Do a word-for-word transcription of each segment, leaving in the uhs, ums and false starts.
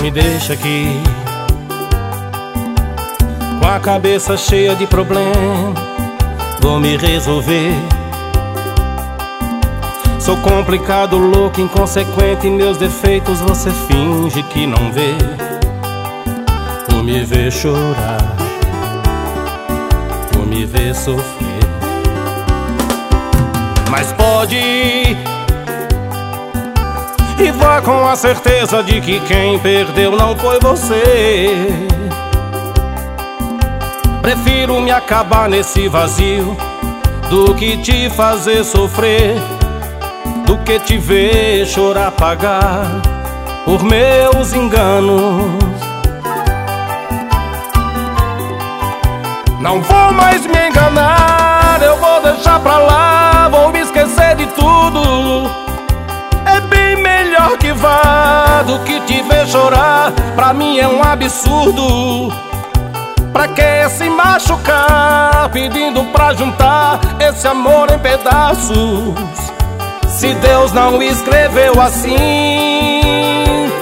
Me deixa aqui com a cabeça cheia de problema, vou me resolver. Sou complicado, louco, inconsequente, meus defeitos você finge que não vê. Vou me ver chorar, vou me ver sofrer. Mas pode ir e vá com a certeza de que quem perdeu não foi você. Prefiro me acabar nesse vazio do que te fazer sofrer, do que te ver chorar, pagar por meus enganos. Não vou mais me enganar, eu vou deixar pra lá, vou me esquecer de tudo. É bem melhor que vá do que te ver chorar, pra mim é um absurdo. Pra que se machucar pedindo pra juntar esse amor em pedaços, se Deus não escreveu assim?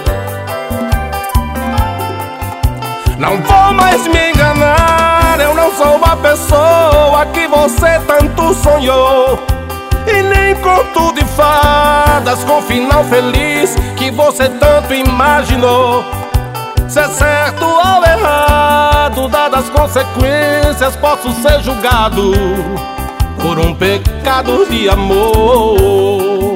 Não vou mais me enganar, eu não sou a pessoa que você tanto sonhou, e nem conto de fadas com final feliz que você tanto imaginou. Se é certo ou errado, dadas as consequências, posso ser julgado por um pecado de amor.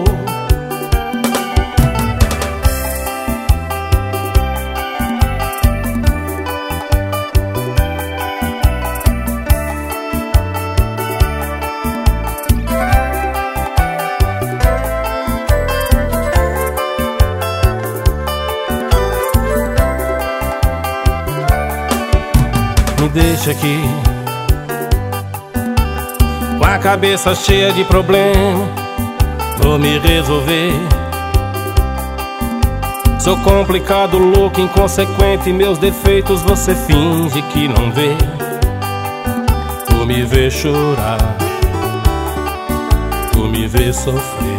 Me deixa aqui com a cabeça cheia de problema, vou me resolver. Sou complicado, louco, inconsequente, meus defeitos você finge que não vê. Vou me ver chorar, vou me ver sofrer.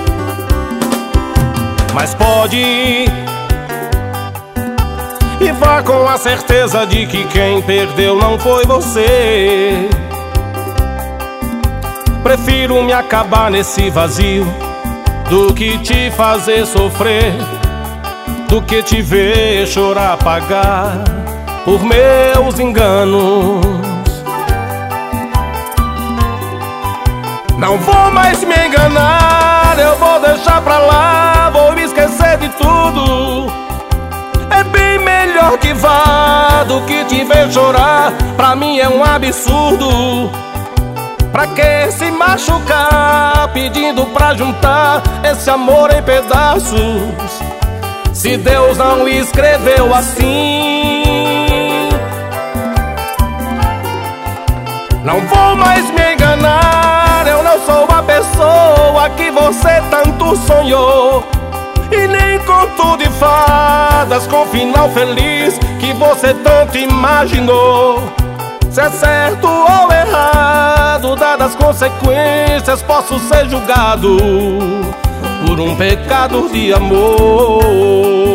Mas pode ir e vá com a certeza de que quem perdeu não foi você. Prefiro me acabar nesse vazio do que te fazer sofrer, do que te ver chorar, pagar por meus enganos. Não vou mais me enganar, eu vou deixar pra lá, vou me esquecer de tudo. É bem melhor que vá do que te ver chorar, pra mim é um absurdo. Pra que se machucar pedindo pra juntar esse amor em pedaços, se Deus não escreveu assim? Não vou mais me enganar, eu não sou a pessoa que você tanto sonhou, e nem conto de fadas com final feliz que você tanto imaginou. Se é certo ou errado, dadas as consequências, posso ser julgado por um pecado de amor.